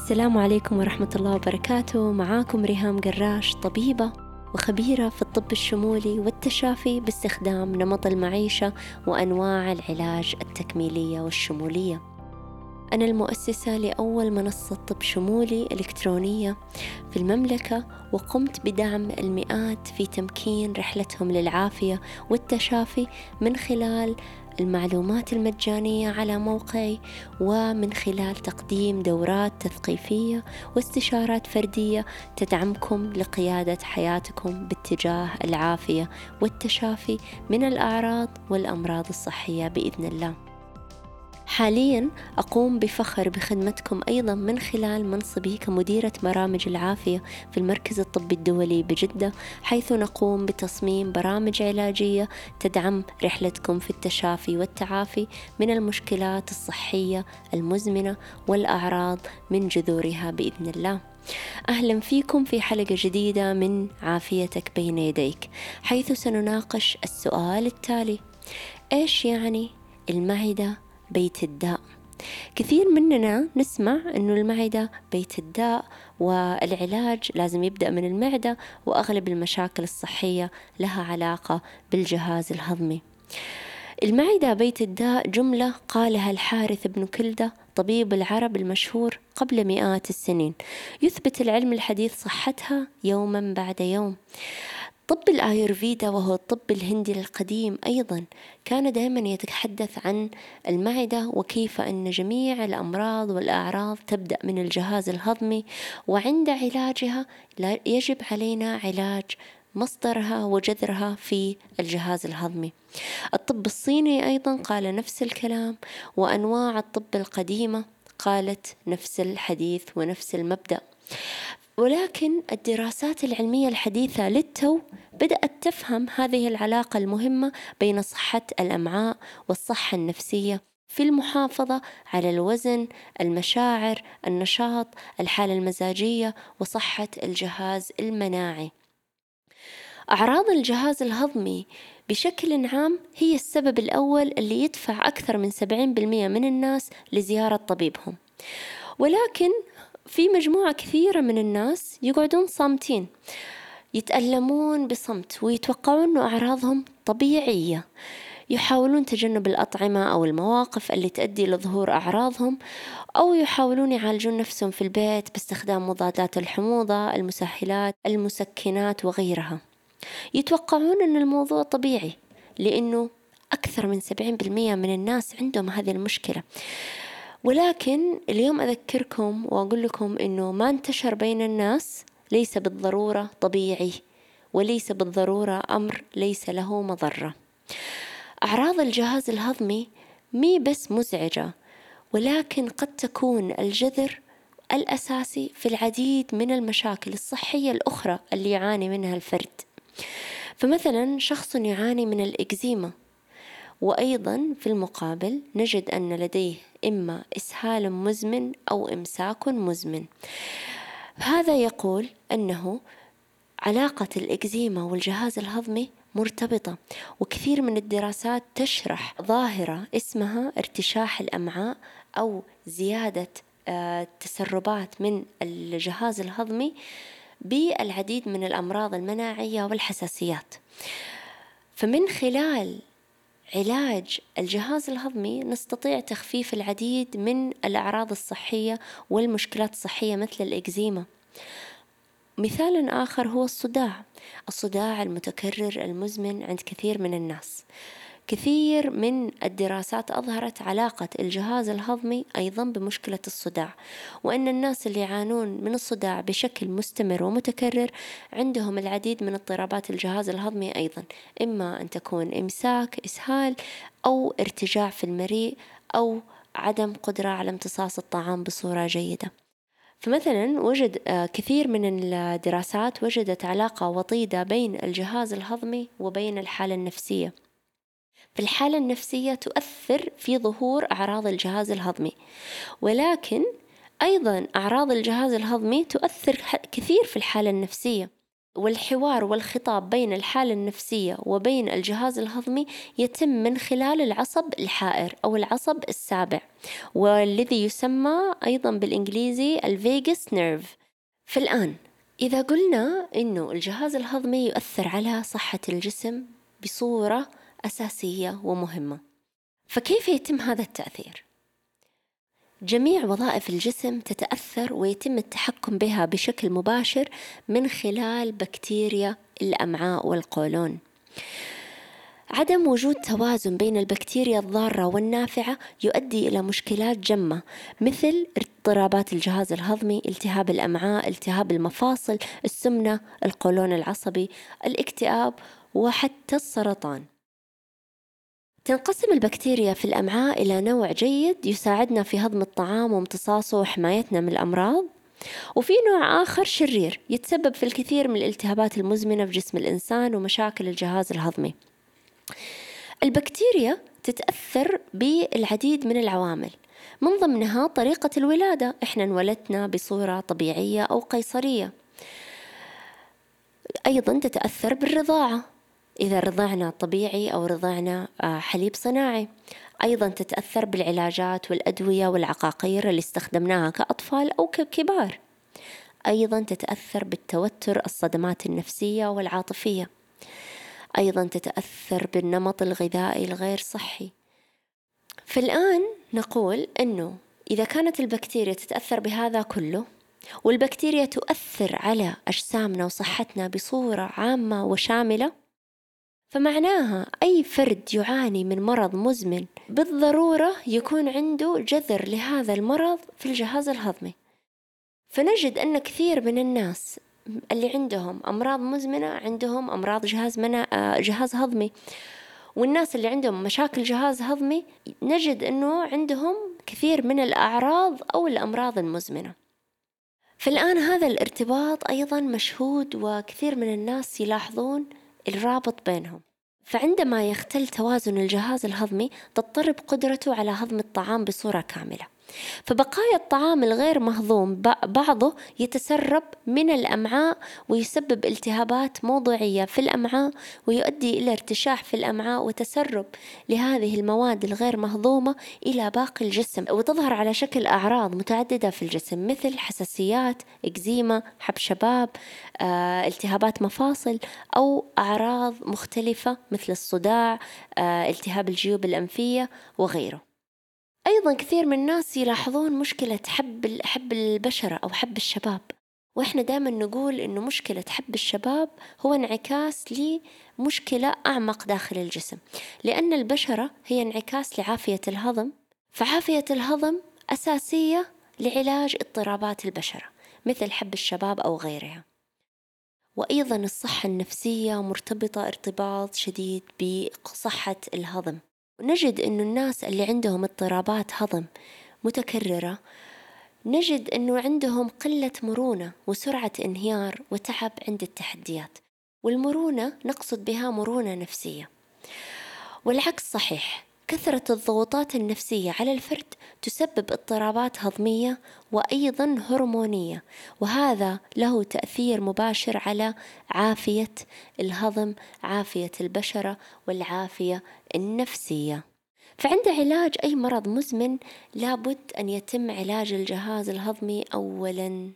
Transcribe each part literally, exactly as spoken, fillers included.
السلام عليكم ورحمة الله وبركاته. معاكم ريهام قراش، طبيبة وخبيرة في الطب الشمولي والتشافي باستخدام نمط المعيشة وأنواع العلاج التكميلية والشمولية. أنا المؤسسة لأول منصة طب شمولي إلكترونية في المملكة، وقمت بدعم المئات في تمكين رحلتهم للعافية والتشافي من خلال المعلومات المجانية على موقعي، ومن خلال تقديم دورات تثقيفية واستشارات فردية تدعمكم لقيادة حياتكم باتجاه العافية والتشافي من الأعراض والأمراض الصحية بإذن الله. حالياً أقوم بفخر بخدمتكم أيضاً من خلال منصبي كمديرة برامج العافية في المركز الطبي الدولي بجدة، حيث نقوم بتصميم برامج علاجية تدعم رحلتكم في التشافي والتعافي من المشكلات الصحية المزمنة والأعراض من جذورها بإذن الله. أهلا فيكم في حلقة جديدة من عافيتك بين يديك، حيث سنناقش السؤال التالي: إيش يعني المعدة بيت الداء؟ كثير مننا نسمع أنه المعدة بيت الداء والعلاج لازم يبدأ من المعدة، وأغلب المشاكل الصحية لها علاقة بالجهاز الهضمي. المعدة بيت الداء جملة قالها الحارث بن كلدة طبيب العرب المشهور قبل مئات السنين، يثبت العلم الحديث صحتها يوما بعد يوم. طب الآيورفيدا وهو الطب الهندي القديم أيضا كان دائما يتحدث عن المعدة، وكيف أن جميع الأمراض والأعراض تبدأ من الجهاز الهضمي، وعند علاجها يجب علينا علاج مصدرها وجذرها في الجهاز الهضمي. الطب الصيني أيضا قال نفس الكلام، وأنواع الطب القديمة قالت نفس الحديث ونفس المبدأ. ولكن الدراسات العلمية الحديثة للتو بدأت تفهم هذه العلاقة المهمة بين صحة الأمعاء والصحة النفسية في المحافظة على الوزن، المشاعر، النشاط، الحالة المزاجية، وصحة الجهاز المناعي. أعراض الجهاز الهضمي بشكل عام هي السبب الأول اللي يدفع أكثر من سبعين بالمئة من الناس لزيارة طبيبهم، ولكن في مجموعة كثيرة من الناس يقعدون صامتين، يتألمون بصمت ويتوقعون أن أعراضهم طبيعية، يحاولون تجنب الأطعمة أو المواقف اللي تؤدي لظهور أعراضهم، أو يحاولون يعالجون نفسهم في البيت باستخدام مضادات الحموضة، المسهلات، المسكنات وغيرها. يتوقعون أن الموضوع طبيعي لأنه أكثر من سبعين بالمئة من الناس عندهم هذه المشكلة. ولكن اليوم أذكركم وأقول لكم إنه ما انتشر بين الناس ليس بالضرورة طبيعي، وليس بالضرورة أمر ليس له مضرة. أعراض الجهاز الهضمي مي بس مزعجة، ولكن قد تكون الجذر الأساسي في العديد من المشاكل الصحية الأخرى اللي يعاني منها الفرد. فمثلا شخص يعاني من الإكزيما، وأيضا في المقابل نجد أن لديه إما إسهال مزمن أو إمساك مزمن. هذا يقول أنه علاقة الإكزيما والجهاز الهضمي مرتبطة، وكثير من الدراسات تشرح ظاهرة اسمها ارتشاح الأمعاء أو زيادة تسربات من الجهاز الهضمي بالعديد من الأمراض المناعية والحساسيات. فمن خلال علاج الجهاز الهضمي نستطيع تخفيف العديد من الأعراض الصحية والمشكلات الصحية مثل الإكزيما. مثال آخر هو الصداع، الصداع المتكرر المزمن عند كثير من الناس. كثير من الدراسات أظهرت علاقة الجهاز الهضمي أيضا بمشكلة الصداع، وأن الناس اللي يعانون من الصداع بشكل مستمر ومتكرر عندهم العديد من اضطرابات الجهاز الهضمي أيضا، إما أن تكون إمساك، إسهال، أو ارتجاع في المريء، أو عدم قدرة على امتصاص الطعام بصورة جيدة. فمثلا وجد كثير من الدراسات وجدت علاقة وطيدة بين الجهاز الهضمي وبين الحالة النفسية. في الحالة النفسية تؤثر في ظهور أعراض الجهاز الهضمي، ولكن أيضا أعراض الجهاز الهضمي تؤثر كثير في الحالة النفسية. والحوار والخطاب بين الحالة النفسية وبين الجهاز الهضمي يتم من خلال العصب الحائر أو العصب السابع، والذي يسمى أيضا بالإنجليزي الفيغاس نيرف. فالآن إذا قلنا إنه الجهاز الهضمي يؤثر على صحة الجسم بصورة أساسية ومهمة، فكيف يتم هذا التأثير؟ جميع وظائف الجسم تتأثر ويتم التحكم بها بشكل مباشر من خلال بكتيريا الأمعاء والقولون. عدم وجود توازن بين البكتيريا الضارة والنافعة يؤدي إلى مشكلات جمة مثل اضطرابات الجهاز الهضمي، التهاب الأمعاء، التهاب المفاصل، السمنة، القولون العصبي، الاكتئاب، وحتى السرطان. تنقسم البكتيريا في الأمعاء إلى نوع جيد يساعدنا في هضم الطعام وامتصاصه وحمايتنا من الأمراض، وفي نوع آخر شرير يتسبب في الكثير من الالتهابات المزمنة في جسم الإنسان ومشاكل الجهاز الهضمي. البكتيريا تتأثر بالعديد من العوامل، من ضمنها طريقة الولادة، إحنا انولدنا بصورة طبيعية أو قيصرية. أيضا تتأثر بالرضاعة، إذا رضعنا طبيعي أو رضعنا حليب صناعي. أيضا تتأثر بالعلاجات والأدوية والعقاقير اللي استخدمناها كأطفال أو ككبار. أيضا تتأثر بالتوتر، الصدمات النفسية والعاطفية. أيضا تتأثر بالنمط الغذائي الغير صحي. فالآن نقول أنه إذا كانت البكتيريا تتأثر بهذا كله، والبكتيريا تؤثر على أجسامنا وصحتنا بصورة عامة وشاملة، فمعناها أي فرد يعاني من مرض مزمن بالضرورة يكون عنده جذر لهذا المرض في الجهاز الهضمي. فنجد أن كثير من الناس اللي عندهم أمراض مزمنة عندهم أمراض جهاز منا... جهاز هضمي، والناس اللي عندهم مشاكل جهاز هضمي نجد أنه عندهم كثير من الأعراض أو الأمراض المزمنة. فالآن هذا الارتباط أيضا مشهود، وكثير من الناس يلاحظون الرابط بينهم. فعندما يختل توازن الجهاز الهضمي تضطرب قدرته على هضم الطعام بصورة كاملة، فبقايا الطعام الغير مهضوم بعضه يتسرب من الأمعاء ويسبب التهابات موضعية في الأمعاء، ويؤدي إلى ارتشاح في الأمعاء وتسرب لهذه المواد الغير مهضومة إلى باقي الجسم، وتظهر على شكل أعراض متعددة في الجسم مثل حساسيات، إكزيما، حب شباب، آه، التهابات مفاصل، أو أعراض مختلفة مثل الصداع، آه، التهاب الجيوب الأنفية وغيره. أيضا كثير من الناس يلاحظون مشكلة حب حب البشرة أو حب الشباب، وإحنا دائما نقول إنه مشكلة حب الشباب هو انعكاس لمشكلة أعمق داخل الجسم، لأن البشرة هي انعكاس لعافية الهضم، فعافية الهضم أساسية لعلاج اضطرابات البشرة مثل حب الشباب أو غيرها. وأيضا الصحة النفسية مرتبطة ارتباط شديد بصحة الهضم. نجد أن الناس اللي عندهم اضطرابات هضم متكررة نجد أنه عندهم قلة مرونة وسرعة انهيار وتعب عند التحديات، والمرونة نقصد بها مرونة نفسية. والعكس صحيح، كثرة الضغوطات النفسية على الفرد تسبب اضطرابات هضمية وأيضا هرمونية، وهذا له تأثير مباشر على عافية الهضم، عافية البشرة، والعافية النفسية. فعند علاج أي مرض مزمن لابد أن يتم علاج الجهاز الهضمي أولا.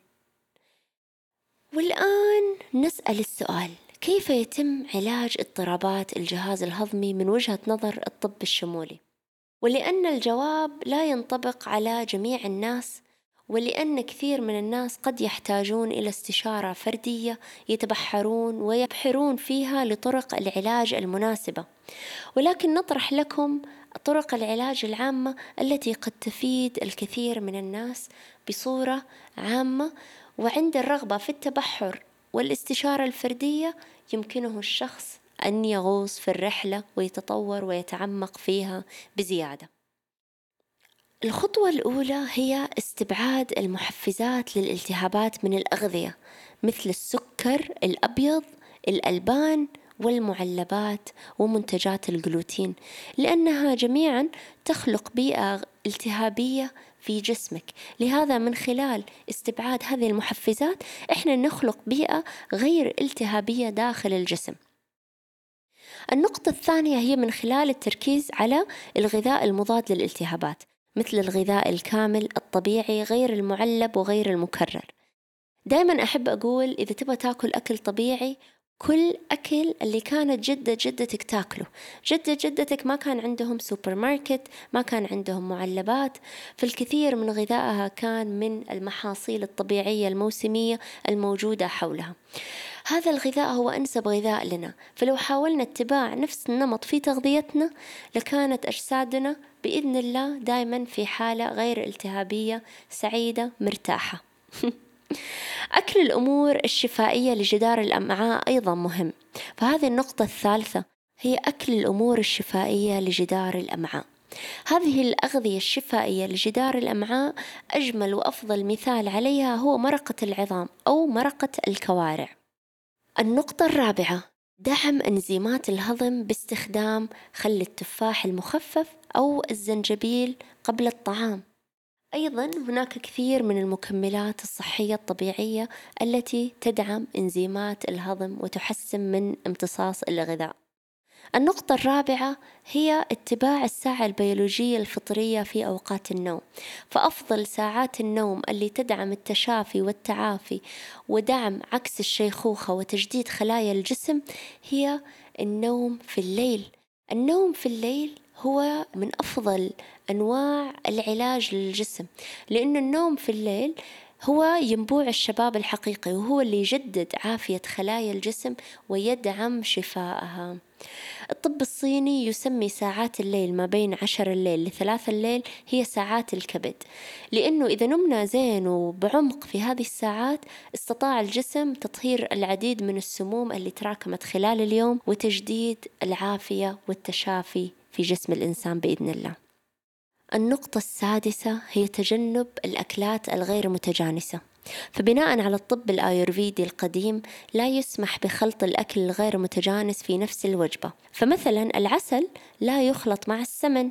والآن نسأل السؤال: كيف يتم علاج اضطرابات الجهاز الهضمي من وجهة نظر الطب الشمولي؟ ولأن الجواب لا ينطبق على جميع الناس، ولأن كثير من الناس قد يحتاجون إلى استشارة فردية يتبحرون ويبحرون فيها لطرق العلاج المناسبة، ولكن نطرح لكم طرق العلاج العامة التي قد تفيد الكثير من الناس بصورة عامة، وعند الرغبة في التبحر والاستشارة الفردية يمكنه الشخص أن يغوص في الرحلة ويتطور ويتعمق فيها بزيادة. الخطوة الأولى هي استبعاد المحفزات للالتهابات من الأغذية مثل السكر الأبيض، الألبان، والمعلبات ومنتجات الجلوتين، لأنها جميعا تخلق بيئة التهابية في جسمك. لهذا من خلال استبعاد هذه المحفزات إحنا نخلق بيئة غير التهابية داخل الجسم. النقطة الثانية هي من خلال التركيز على الغذاء المضاد للالتهابات، مثل الغذاء الكامل الطبيعي غير المعلب وغير المكرر. دايما أحب أقول إذا تبغى تاكل أكل طبيعي، كل أكل اللي كانت جدة جدتك تاكله. جدة جدتك ما كان عندهم سوبر ماركت، ما كان عندهم معلبات، فالكثير من غذائها كان من المحاصيل الطبيعية الموسمية الموجودة حولها. هذا الغذاء هو أنسب غذاء لنا، فلو حاولنا اتباع نفس النمط في تغذيتنا لكانت أجسادنا بإذن الله دائما في حالة غير التهابية، سعيدة، مرتاحة. أكل الأمور الشفائية لجدار الأمعاء أيضا مهم، فهذه النقطة الثالثة هي أكل الأمور الشفائية لجدار الأمعاء. هذه الأغذية الشفائية لجدار الأمعاء أجمل وأفضل مثال عليها هو مرقة العظام أو مرقة الكوارع. النقطة الرابعة دعم أنزيمات الهضم باستخدام خل التفاح المخفف أو الزنجبيل قبل الطعام. أيضا هناك كثير من المكملات الصحية الطبيعية التي تدعم إنزيمات الهضم وتحسن من امتصاص الغذاء. النقطة الرابعة هي اتباع الساعة البيولوجية الفطرية في أوقات النوم، فأفضل ساعات النوم اللي تدعم التشافي والتعافي ودعم عكس الشيخوخة وتجديد خلايا الجسم هي النوم في الليل. النوم في الليل هو من أفضل أنواع العلاج للجسم، لأن النوم في الليل هو ينبوع الشباب الحقيقي، وهو اللي يجدد عافية خلايا الجسم ويدعم شفائها. الطب الصيني يسمي ساعات الليل ما بين عشر الليل لثلاث الليل هي ساعات الكبد، لأنه إذا نمنا زين وبعمق في هذه الساعات استطاع الجسم تطهير العديد من السموم اللي تراكمت خلال اليوم وتجديد العافية والتشافي في جسم الإنسان بإذن الله. النقطة السادسة هي تجنب الأكلات الغير متجانسة، فبناء على الطب الآيورفيدي القديم لا يسمح بخلط الأكل الغير متجانس في نفس الوجبة، فمثلا العسل لا يخلط مع السمن،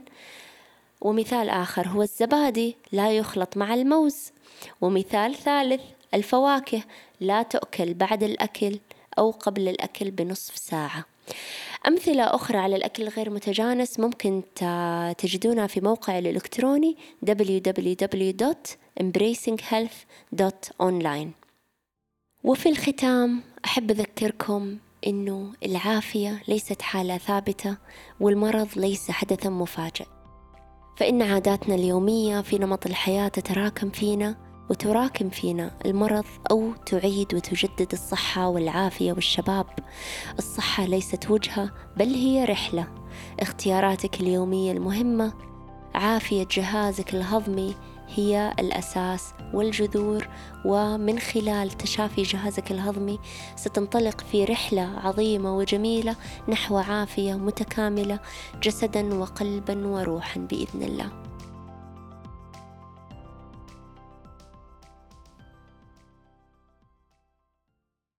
ومثال آخر هو الزبادي لا يخلط مع الموز، ومثال ثالث الفواكه لا تؤكل بعد الأكل أو قبل الأكل بنصف ساعة. أمثلة أخرى على الأكل الغير متجانس ممكن تجدونها في موقع الإلكتروني دبليو دبليو دبليو دوت إمبريسينغ هيلث دوت أونلاين. وفي الختام أحب أذكركم إنه العافية ليست حالة ثابتة، والمرض ليس حدثا مفاجئ، فإن عاداتنا اليومية في نمط الحياة تتراكم فينا وتراكم فينا المرض أو تعيد وتجدد الصحة والعافية والشباب. الصحة ليست وجهة بل هي رحلة. اختياراتك اليومية المهمة، عافية جهازك الهضمي هي الأساس والجذور، ومن خلال تشافي جهازك الهضمي ستنطلق في رحلة عظيمة وجميلة نحو عافية متكاملة جسدا وقلبا وروحا بإذن الله.